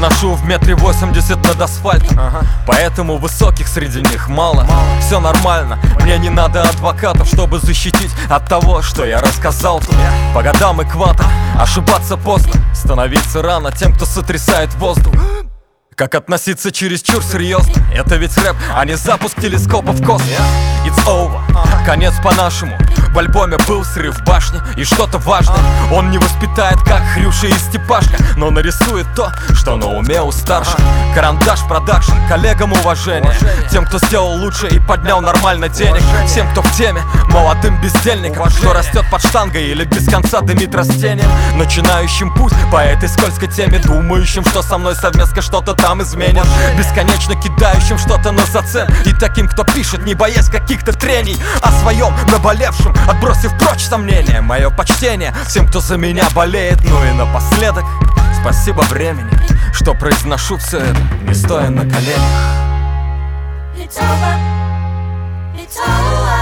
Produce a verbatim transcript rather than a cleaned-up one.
ношу в метре восемьдесят над асфальтом, ага. Поэтому высоких среди них мало, мало. Все нормально, мне не надо адвокатов, чтобы защитить от того, что я рассказал тут. По годам экватор, ошибаться поздно, становиться рано тем, кто сотрясает воздух. Как относиться чересчур серьезно? Это ведь рэп, а не запуск телескопа в космос. It's over, конец по-нашему. В альбоме был срыв башни и что-то важное. Он не воспитает, как Хрюша и Степашка, но нарисует то, что на уме у старших. Карандаш продакшн, коллегам уважение, тем, кто сделал лучше и поднял нормально денег. Всем, кто в теме, молодым бездельникам, кто растет под штангой или без конца дымит растением. Начинающим путь по этой скользкой теме, думающим, что со мной совместно что-то там изменят. Бесконечно кидающим что-то на зацеп, и таким, кто пишет, не боясь каких-то трений, о своем наболевшем, отбросив прочь сомнения. Мое почтение всем, кто за меня болеет. Ну и напоследок, спасибо времени, что произношу все это, не стоя на коленях. It's over. It's over.